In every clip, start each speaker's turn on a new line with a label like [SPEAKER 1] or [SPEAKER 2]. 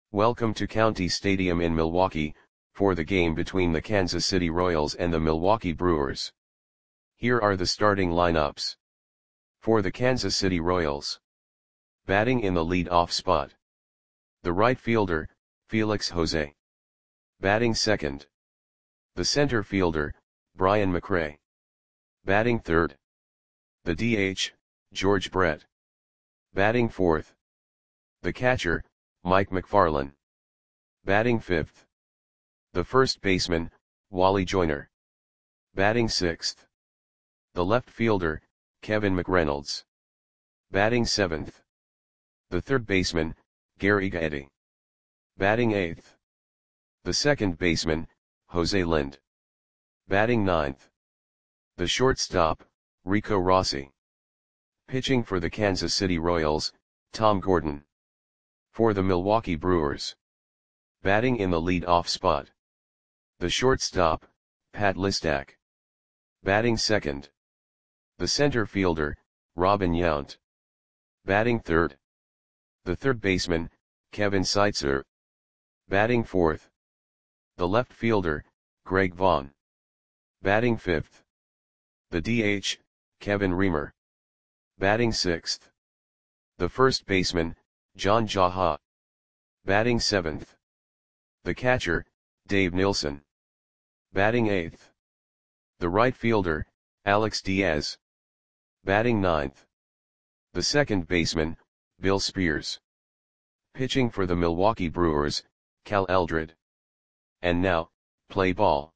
[SPEAKER 1] Welcome to County Stadium in Milwaukee, for the game between the Kansas City Royals and the Milwaukee Brewers. Here are the starting lineups. For the Kansas City Royals. Batting in the lead-off spot. The right fielder, Felix Jose. Batting second. The center fielder, Brian McRae. Batting third. The DH, George Brett. Batting fourth. The catcher, Mike McFarland. Batting fifth. The first baseman, Wally Joyner. Batting sixth. The left fielder, Kevin McReynolds. Batting seventh. The third baseman, Gary Gaetti. Batting eighth. The second baseman, Jose Lind. Batting ninth. The shortstop, Rico Rossi. Pitching for the Kansas City Royals, Tom Gordon. For the Milwaukee Brewers. Batting in the lead-off spot. The shortstop, Pat Listak. Batting second. The center fielder, Robin Yount. Batting third. The third baseman, Kevin Seitzer. Batting fourth. The left fielder, Greg Vaughn. Batting fifth. The DH, Kevin Reamer. Batting sixth. The first baseman, John Jaha. Batting seventh. The catcher, Dave Nilsson. Batting eighth. The right fielder, Alex Diaz. Batting ninth. The second baseman, Bill Spears. Pitching for the Milwaukee Brewers, Cal Eldred. And now, play ball.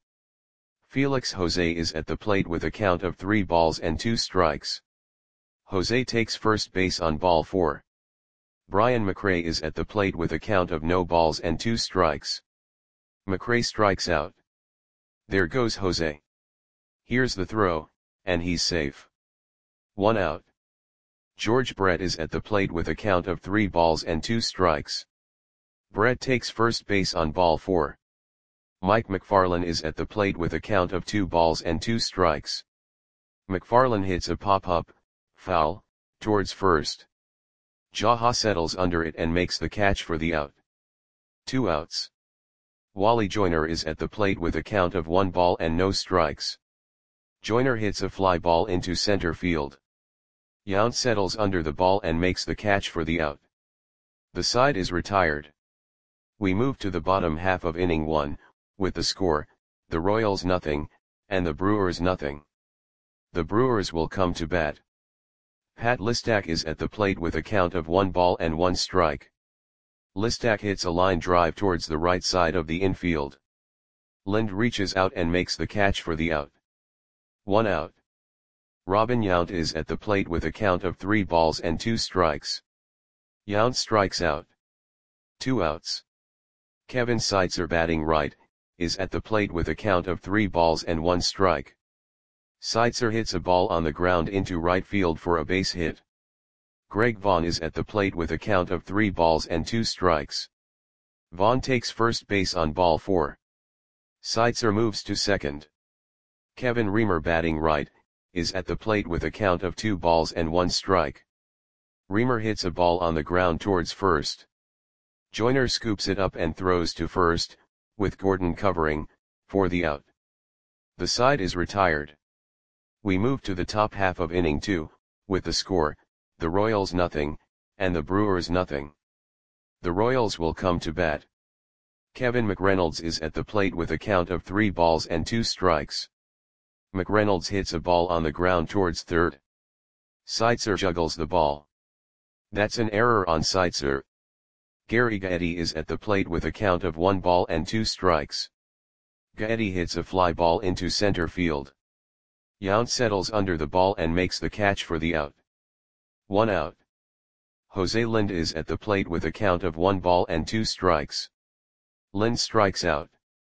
[SPEAKER 1] Felix Jose is at the plate with a count of 3 balls and 2 strikes. Jose takes first base on ball 4. Brian McRae is at the plate with a count of no balls and 2 strikes. McRae strikes out. There goes Jose. Here's the throw, and he's safe. 1 out. George Brett is at the plate with a count of 3 balls and 2 strikes. Brett takes first base on ball 4. Mike McFarland is at the plate with a count of 2 balls and 2 strikes. McFarland hits a pop-up, foul, towards first. Jaha settles under it and makes the catch for the out. 2 outs. Wally Joyner is at the plate with a count of 1 ball and no strikes. Joyner hits a fly ball into center field. Yount settles under the ball and makes the catch for the out. The side is retired. We move to the bottom half of inning 1, with the score, the Royals nothing, and the Brewers nothing. The Brewers will come to bat. Pat Listak is at the plate with a count of 1 ball and 1 strike. Listak hits a line drive towards the right side of the infield. Lind reaches out and makes the catch for the out. 1 out. Robin Yount is at the plate with a count of 3 balls and 2 strikes. Yount strikes out. 2 outs. Kevin Seitzer, batting right, is at the plate with a count of 3 balls and 1 strike. Seitzer hits a ball on the ground into right field for a base hit. Greg Vaughn is at the plate with a count of 3 balls and 2 strikes. Vaughn takes first base on ball 4. Seitzer moves to second. Kevin Reamer, batting right, is at the plate with a count of 2 balls and 1 strike. Reamer hits a ball on the ground towards first. Joyner scoops it up and throws to first, with Gordon covering, for the out. The side is retired. We move to the top half of inning 2, with the score, the Royals nothing, and the Brewers nothing. The Royals will come to bat. Kevin McReynolds is at the plate with a count of 3 balls and 2 strikes. McReynolds hits a ball on the ground towards third. Seitzer juggles the ball. That's an error on Seitzer. Gary Gaetti is at the plate with a count of 1 ball and 2 strikes. Gaetti hits a fly ball into center field. Yount settles under the ball and makes the catch for the out. 1 out. Jose Lind is at the plate with a count of 1 ball and 2 strikes. Lind strikes out.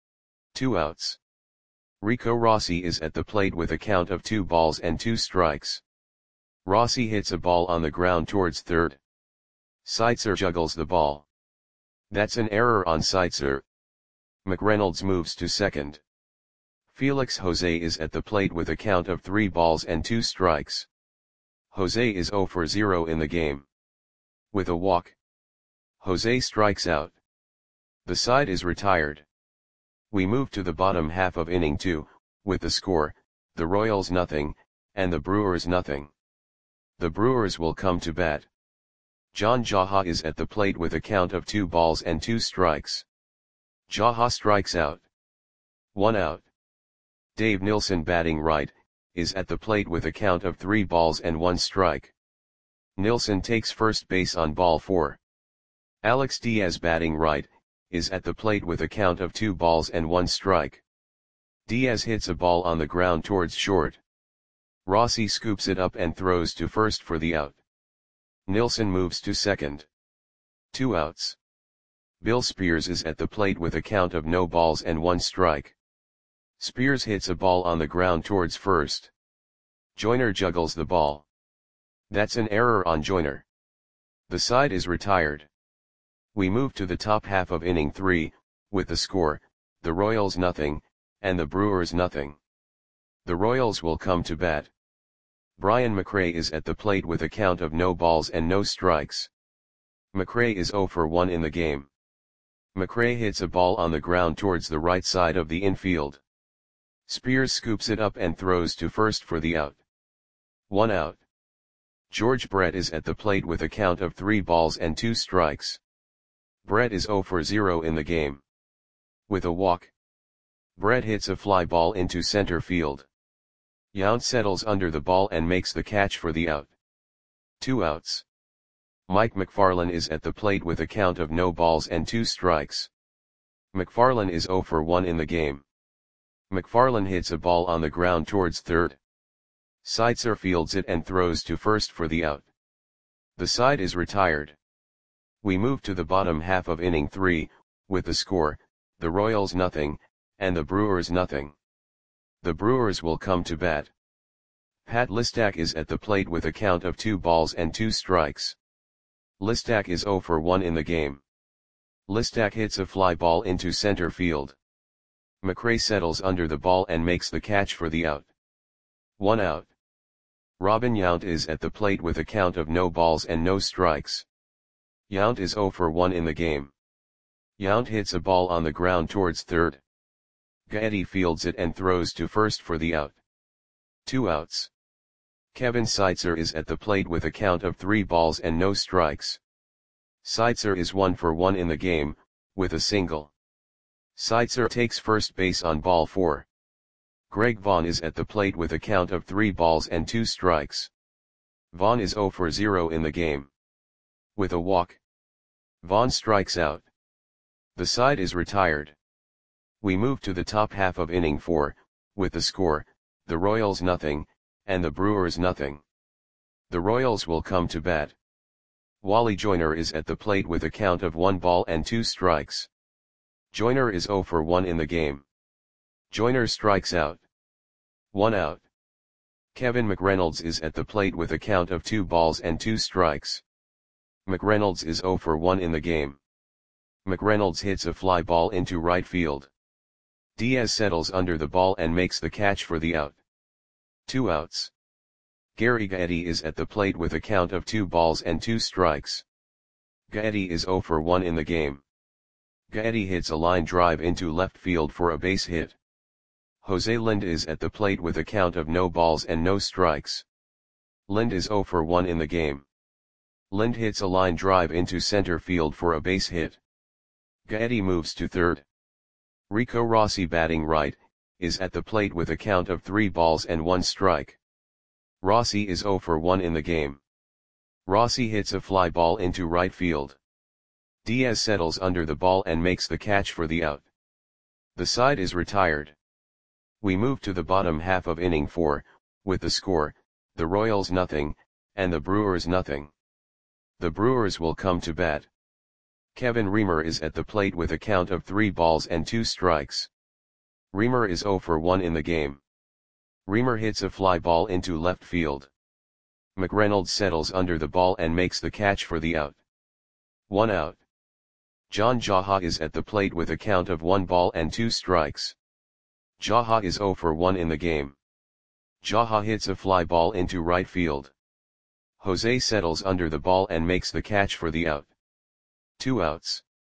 [SPEAKER 1] 2 outs. Rico Rossi is at the plate with a count of 2 balls and 2 strikes. Rossi hits a ball on the ground towards third. Seitzer juggles the ball. That's an error on Seitzer. McReynolds moves to second. Felix Jose is at the plate with a count of 3 balls and 2 strikes. Jose is 0 for 0 in the game. With a walk, Jose strikes out. The side is retired. We move to the bottom half of inning 2, with the score, the Royals nothing, and the Brewers nothing. The Brewers will come to bat. John Jaha is at the plate with a count of 2 balls and 2 strikes. Jaha strikes out. 1 out. Dave Nilsson batting right, is at the plate with a count of 3 balls and 1 strike. Nilsson takes first base on ball 4. Alex Diaz batting right, is at the plate with a count of 2 balls and 1 strike. Diaz hits a ball on the ground towards short. Rossi scoops it up and throws to first for the out. Nilsson moves to second. 2 outs. Bill Spears is at the plate with a count of no balls and 1 strike. Spears hits a ball on the ground towards first. Joyner juggles the ball. That's an error on Joyner. The side is retired. We move to the top half of inning 3, with the score, the Royals nothing, and the Brewers nothing. The Royals will come to bat. Brian McRae is at the plate with a count of no balls and no strikes. McRae is 0 for 1 in the game. McRae hits a ball on the ground towards the right side of the infield. Spears scoops it up and throws to first for the out. 1 out. George Brett is at the plate with a count of 3 balls and 2 strikes. Brett is 0 for 0 in the game. With a walk, Brett hits a fly ball into center field. Yount settles under the ball and makes the catch for the out. 2 outs. Mike McFarland is at the plate with a count of no balls and 2 strikes. McFarland is 0 for 1 in the game. McFarland hits a ball on the ground towards third. Seitzer fields it and throws to first for the out. The side is retired. We move to the bottom half of inning 3, with the score, the Royals nothing, and the Brewers nothing. The Brewers will come to bat. Pat Listak is at the plate with a count of 2 balls and 2 strikes. Listak is 0 for 1 in the game. Listak hits a fly ball into center field. McRae settles under the ball and makes the catch for the out. 1 out. Robin Yount is at the plate with a count of no balls and no strikes. Yount is 0 for 1 in the game. Yount hits a ball on the ground towards third. Gaetti fields it and throws to first for the out. 2 outs. Kevin Seitzer is at the plate with a count of 3 balls and no strikes. Seitzer is 1 for 1 in the game, with a single. Seitzer takes first base on ball 4. Greg Vaughn is at the plate with a count of 3 balls and 2 strikes. Vaughn is 0 for 0 in the game. With a walk, Vaughn strikes out. The side is retired. We move to the top half of inning 4, with the score, the Royals nothing, and the Brewers nothing. The Royals will come to bat. Wally Joyner is at the plate with a count of 1 ball and 2 strikes. Joyner is 0 for 1 in the game. Joyner strikes out. 1 out. Kevin McReynolds is at the plate with a count of 2 balls and 2 strikes. McReynolds is 0 for 1 in the game. McReynolds hits a fly ball into right field. Diaz settles under the ball and makes the catch for the out. 2 outs. Gary Gaetti is at the plate with a count of 2 balls and 2 strikes. Gaetti is 0 for 1 in the game. Gaetti hits a line drive into left field for a base hit. Jose Lind is at the plate with a count of no balls and no strikes. Lind is 0 for 1 in the game. Lind hits a line drive into center field for a base hit. Gaetti moves to third. Rico Rossi batting right, is at the plate with a count of 3 balls and 1 strike. Rossi is 0 for 1 in the game. Rossi hits a fly ball into right field. Diaz settles under the ball and makes the catch for the out. The side is retired. We move to the bottom half of inning 4, with the score, the Royals nothing, and the Brewers nothing. The Brewers will come to bat. Kevin Reamer is at the plate with a count of 3 balls and 2 strikes. Reamer is 0 for 1 in the game. Reamer hits a fly ball into left field. McReynolds settles under the ball and makes the catch for the out. 1 out. John Jaha is at the plate with a count of 1 ball and 2 strikes. Jaha is 0 for 1 in the game. Jaha hits a fly ball into right field. Jose settles under the ball and makes the catch for the out. 2 outs.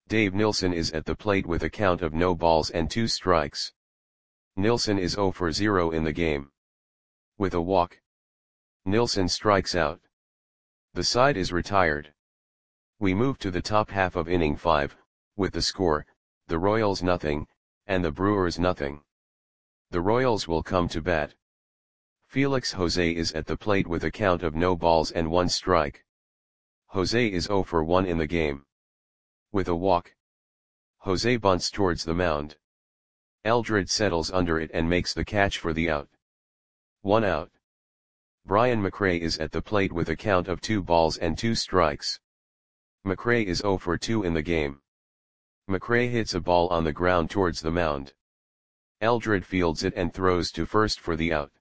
[SPEAKER 1] Dave Nilsson is at the plate with a count of no balls and 2 strikes. Nilsson is 0 for 0 in the game. With a walk, Nilsson strikes out. The side is retired. We move to the top half of inning 5, with the score, the Royals nothing, and the Brewers nothing. The Royals will come to bat. Felix Jose is at the plate with a count of no balls and 1 strike. Jose is 0 for 1 in the game. With a walk, Jose bunts towards the mound. Eldred settles under it and makes the catch for the out. 1 out. Brian McRae is at the plate with a count of 2 balls and 2 strikes. McRae is 0 for 2 in the game. McRae hits a ball on the ground towards the mound. Eldred fields it and throws to first for the out.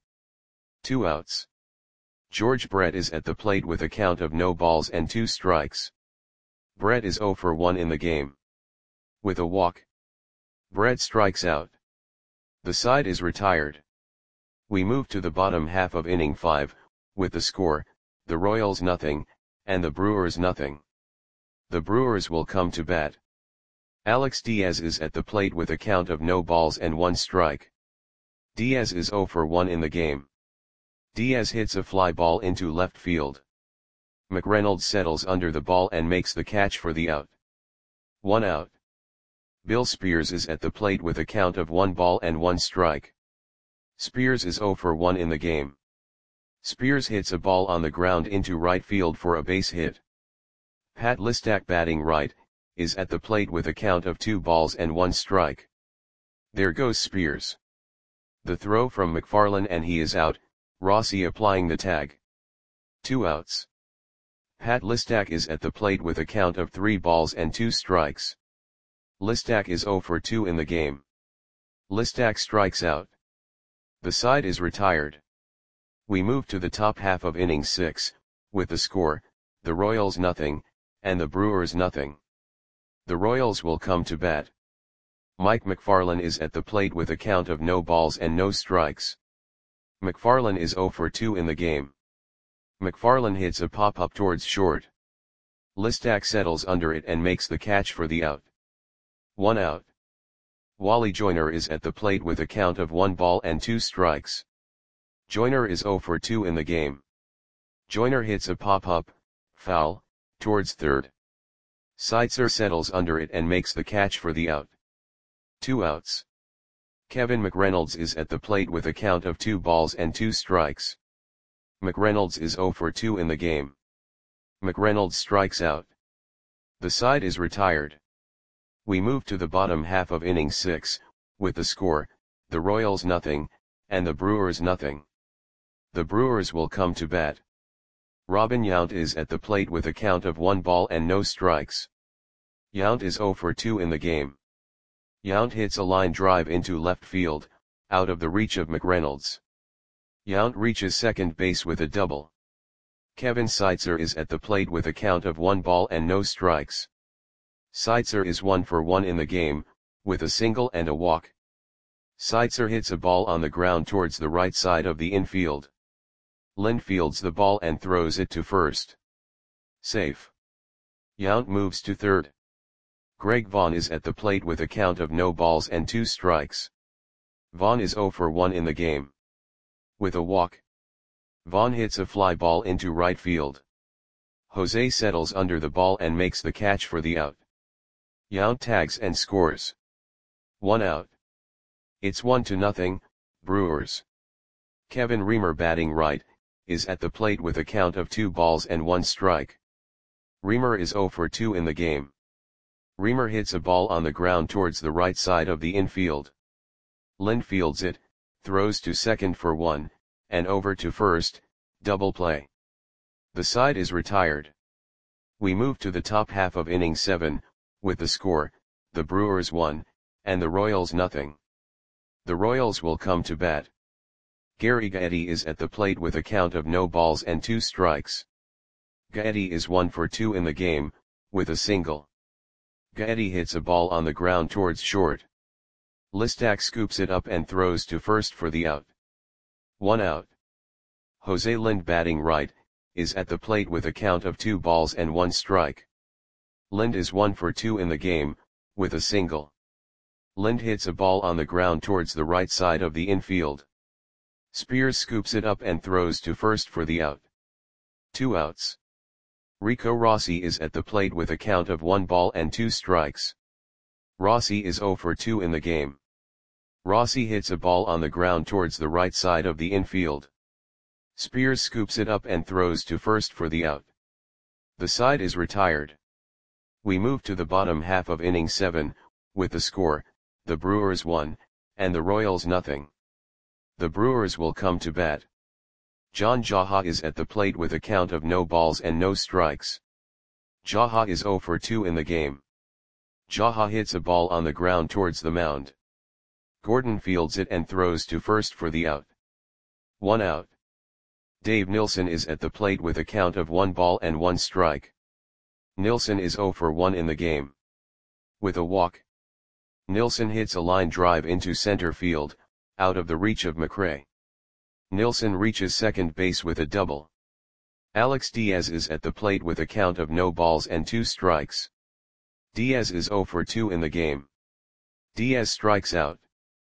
[SPEAKER 1] 2 outs. George Brett is at the plate with a count of no balls and 2 strikes. Brett is 0 for 1 in the game. With a walk, Brett strikes out. The side is retired. We move to the bottom half of inning 5, with the score, the Royals nothing, and the Brewers nothing. The Brewers will come to bat. Alex Diaz is at the plate with a count of no balls and 1 strike. Diaz is 0 for 1 in the game. Diaz hits a fly ball into left field. McReynolds settles under the ball and makes the catch for the out. 1 out. Bill Spears is at the plate with a count of 1 ball and 1 strike. Spears is 0 for 1 in the game. Spears hits a ball on the ground into right field for a base hit. Pat Listak, batting right, is at the plate with a count of 2 balls and 1 strike. There goes Spears. The throw from McFarland and he is out, Rossi applying the tag. 2 outs. Pat Listak is at the plate with a count of 3 balls and 2 strikes. Listak is 0 for 2 in the game. Listak strikes out. The side is retired. We move to the top half of inning 6, with the score, the Royals nothing, and the Brewers nothing. The Royals will come to bat. Mike McFarland is at the plate with a count of no balls and no strikes. McFarland is 0 for 2 in the game. McFarland hits a pop-up towards short. Listak settles under it and makes the catch for the out. 1 out. Wally Joyner is at the plate with a count of 1 ball and 2 strikes. Joyner is 0 for 2 in the game. Joyner hits a pop-up, foul, towards third. Seitzer settles under it and makes the catch for the out. 2 outs. Kevin McReynolds is at the plate with a count of 2 balls and 2 strikes. McReynolds is 0 for 2 in the game. McReynolds strikes out. The side is retired. We move to the bottom half of inning 6, with the score, the Royals nothing, and the Brewers nothing. The Brewers will come to bat. Robin Yount is at the plate with a count of 1 ball and no strikes. Yount is 0 for 2 in the game. Yount hits a line drive into left field, out of the reach of McReynolds. Yount reaches second base with a double. Kevin Seitzer is at the plate with a count of 1 ball and no strikes. Seitzer is 1 for 1 in the game, with a single and a walk. Seitzer hits a ball on the ground towards the right side of the infield. Lind fields the ball and throws it to first. Safe. Yount moves to third. Greg Vaughn is at the plate with a count of no balls and 2 strikes. Vaughn is 0 for 1 in the game. With a walk, Vaughn hits a fly ball into right field. Jose settles under the ball and makes the catch for the out. Yount tags and scores. 1 out. It's 1-0, Brewers. Kevin Reamer, batting right, is at the plate with a count of 2 balls and 1 strike. Reamer is 0 for 2 in the game. Reamer hits a ball on the ground towards the right side of the infield. Lind fields it, throws to second for 1, and over to first, double play. The side is retired. We move to the top half of inning 7, with the score, the Brewers 1, and the Royals nothing. The Royals will come to bat. Gary Gaetti is at the plate with a count of no balls and 2 strikes. Gaetti is 1 for 2 in the game, with a single. Gaetti hits a ball on the ground towards short. Listak scoops it up and throws to first for the out. 1 out. Jose Lind, batting right, is at the plate with a count of 2 balls and 1 strike. Lind is 1 for 2 in the game, with a single. Lind hits a ball on the ground towards the right side of the infield. Spears scoops it up and throws to first for the out. 2 outs. Rico Rossi is at the plate with a count of 1 ball and 2 strikes. Rossi is 0 for 2 in the game. Rossi hits a ball on the ground towards the right side of the infield. Spears scoops it up and throws to first for the out. The side is retired. We move to the bottom half of inning 7, with the score, the Brewers 1, and the Royals nothing. The Brewers will come to bat. John Jaha is at the plate with a count of no balls and no strikes. Jaha is 0 for 2 in the game. Jaha hits a ball on the ground towards the mound. Gordon fields it and throws to first for the out. 1 out. Dave Nilsson is at the plate with a count of 1 ball and 1 strike. Nilsson is 0 for 1 in the game. With a walk. Nilsson hits a line drive into center field, out of the reach of McRae. Nilsson reaches second base with a double. Alex Diaz is at the plate with a count of no balls and 2 strikes. Diaz is 0 for 2 in the game. Diaz strikes out.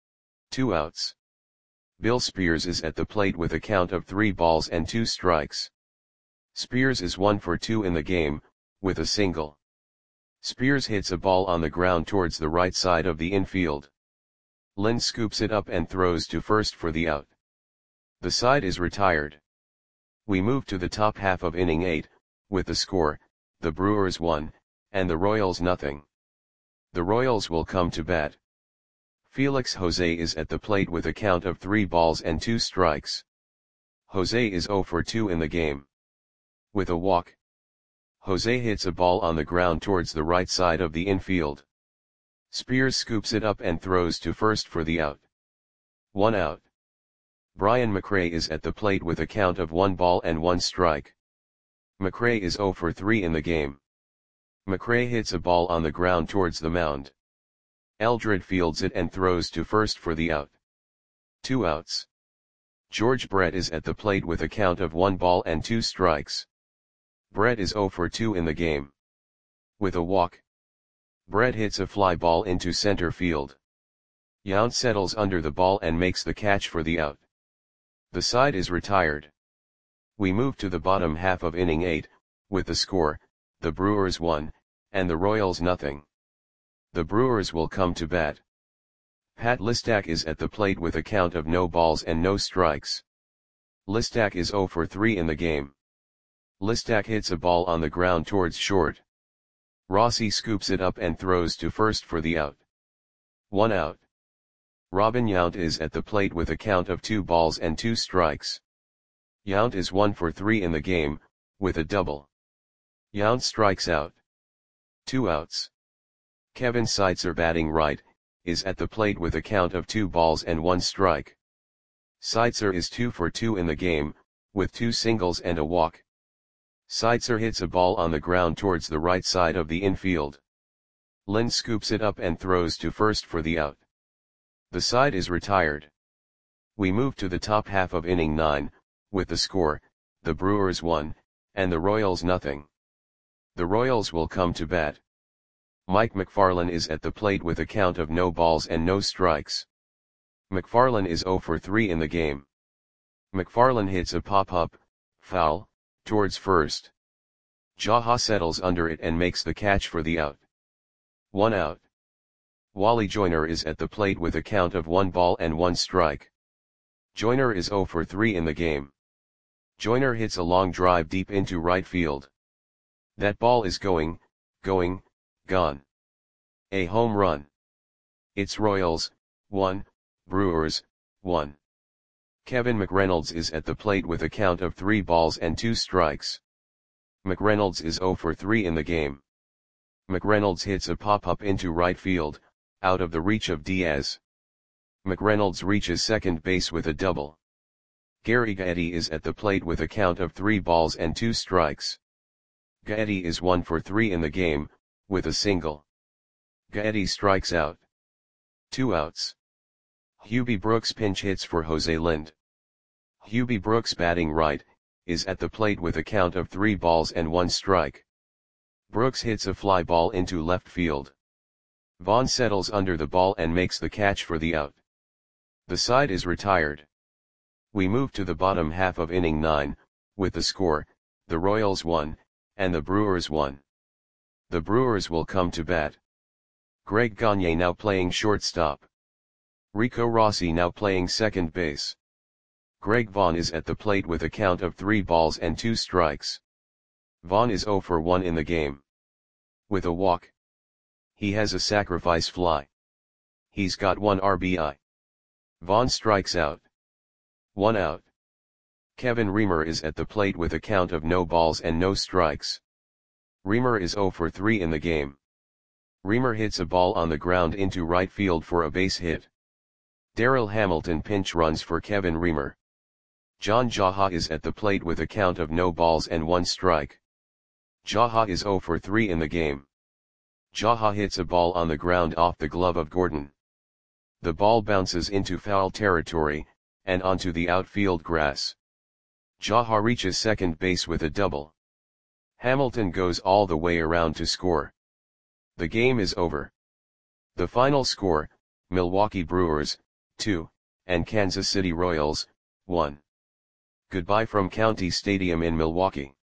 [SPEAKER 1] 2 outs. Bill Spears is at the plate with a count of 3 balls and 2 strikes. Spears is 1 for 2 in the game, with a single. Spears hits a ball on the ground towards the right side of the infield. Lind scoops it up and throws to first for the out. The side is retired. We move to the top half of inning 8, with the score, the Brewers 1, and the Royals nothing. The Royals will come to bat. Felix Jose is at the plate with a count of 3 balls and 2 strikes. Jose is 0 for 2 in the game. With a walk. Jose hits a ball on the ground towards the right side of the infield. Spears scoops it up and throws to first for the out. 1 out. Brian McRae is at the plate with a count of 1 ball and 1 strike. McRae is 0 for 3 in the game. McRae hits a ball on the ground towards the mound. Eldred fields it and throws to first for the out. 2 outs. George Brett is at the plate with a count of 1 ball and 2 strikes. Brett is 0 for 2 in the game. With a walk. Brett hits a fly ball into center field. Yount settles under the ball and makes the catch for the out. The side is retired. We move to the bottom half of inning 8, with the score, the Brewers 1, and the Royals nothing. The Brewers will come to bat. Pat Listak is at the plate with a count of no balls and no strikes. Listak is 0 for 3 in the game. Listak hits a ball on the ground towards short. Rossi scoops it up and throws to first for the out. 1 out. Robin Yount is at the plate with a count of 2 balls and 2 strikes. Yount is 1 for 3 in the game, with a double. Yount strikes out. 2 outs. Kevin Seitzer, batting right, is at the plate with a count of 2 balls and 1 strike. Seitzer is 2 for 2 in the game, with 2 singles and a walk. Seitzer hits a ball on the ground towards the right side of the infield. Lind scoops it up and throws to first for the out. The side is retired. We move to the top half of inning 9, with the score, the Brewers 1, and the Royals nothing. The Royals will come to bat. Mike McFarland is at the plate with a count of no balls and no strikes. McFarland is 0 for 3 in the game. McFarland hits a pop-up, foul, towards first. Jaha settles under it and makes the catch for the out. 1 out. Wally Joyner is at the plate with a count of 1 ball and 1 strike. Joyner is 0 for 3 in the game. Joyner hits a long drive deep into right field. That ball is going, gone. A home run. It's Royals, 1, Brewers, 1. Kevin McReynolds is at the plate with a count of 3 balls and 2 strikes. McReynolds is 0 for 3 in the game. McReynolds hits a pop-up into right field, out of the reach of Diaz. McReynolds reaches second base with a double. Gary Gaetti is at the plate with a count of 3 balls and 2 strikes. Gaetti is 1 for 3 in the game, with a single. Gaetti strikes out. 2 outs. Hubie Brooks pinch hits for Jose Lind. Hubie Brooks, batting right, is at the plate with a count of 3 balls and 1 strike. Brooks hits a fly ball into left field. Vaughn settles under the ball and makes the catch for the out. The side is retired. We move to the bottom half of inning 9, with the score, the Royals 1, and the Brewers 1. The Brewers will come to bat. Greg Gagne now playing shortstop. Rico Rossi now playing second base. Greg Vaughn is at the plate with a count of 3 balls and 2 strikes. Vaughn is 0 for 1 in the game. With a walk. He has a sacrifice fly. He's got 1 RBI. Vaughn strikes out. 1 out. Kevin Reamer is at the plate with a count of no balls and no strikes. Reamer is 0 for 3 in the game. Reamer hits a ball on the ground into right field for a base hit. Darryl Hamilton pinch runs for Kevin Reamer. John Jaha is at the plate with a count of no balls and 1 strike. Jaha is 0 for 3 in the game. Jaha hits a ball on the ground off the glove of Gordon. The ball bounces into foul territory, and onto the outfield grass. Jaha reaches second base with a double. Hamilton goes all the way around to score. The game is over. The final score, Milwaukee Brewers, 2, and Kansas City Royals, 1. Goodbye from County Stadium in Milwaukee.